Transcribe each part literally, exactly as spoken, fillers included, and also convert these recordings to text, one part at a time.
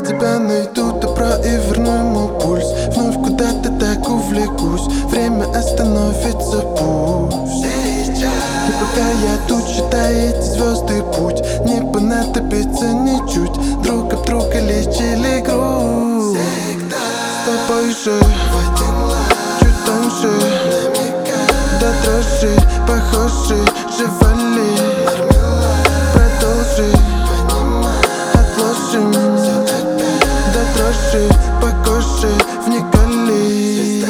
тебя найду добро и верну ему пульс. Вновь куда-то так увлекусь, время остановится пусть. И пока я тут считаю эти звезды путь, не понадобится ничуть, друг об друга лечили грусть. С тобой же чуть тоньше, до дрожи похожи, живали. Продолжи, отложим, до дрожи по коже вникали.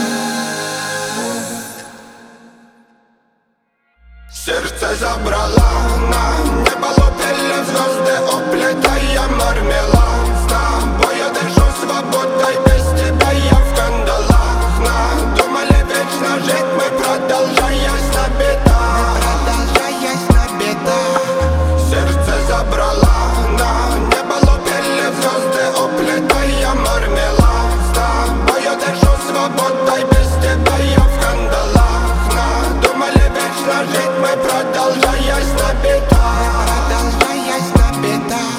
Сердце забрала на небо, лопели звезды, уплетая мармелад. С тобой я дышу свободой, без тебя я в кандалах. Надумали вечно жить мы, продолжаясь на бедах. Продолжаясь на бедах. Сердце забрала на небо, лопели звезды, уплетая мармелад. С тобой я дышу свободой, без тебя я в кандалах. Надумали вечно жить мы, продолжаясь на бедах. Продолжаясь на бедах.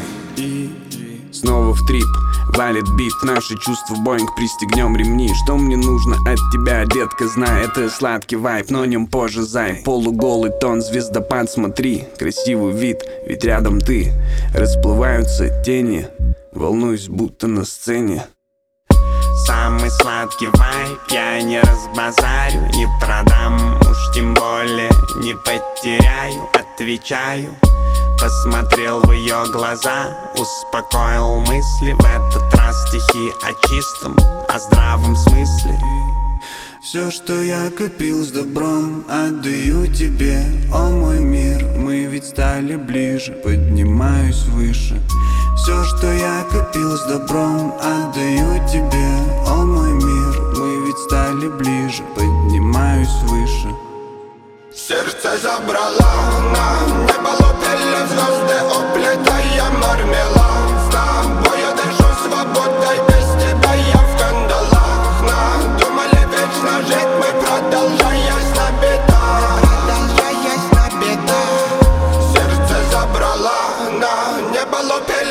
Снова в трип, валит бит, наши чувства Боинг, пристегнем ремни. Что мне нужно от тебя, детка, знай, это сладкий вайп, но о нем позже, зай. Полуголый тон, звездопад, смотри, красивый вид, ведь рядом ты. Расплываются тени, волнуюсь, будто на сцене. Самый сладкий вайп я не разбазарю, не продам, уж тем более не потеряю. Отвечаю, посмотрел в ее глаза, успокоил мысли. В этот раз стихи о чистом, о здравом смысле. Все, что я копил с добром, отдаю тебе, о мой мир. Мы ведь стали ближе, поднимаюсь выше. Все, что я копил с добром, отдаю тебе, о мой мир. Мы ведь стали ближе, поднимаюсь выше. Сердце забрала на небо, лопели звезды, уплетая мармелад. С тобой я дышу свободой, без тебя я в кандалах. Надумали вечно жить мы, продолжаясь на бедах. Продолжаясь на бедах. Сердце забрала на небо, лопели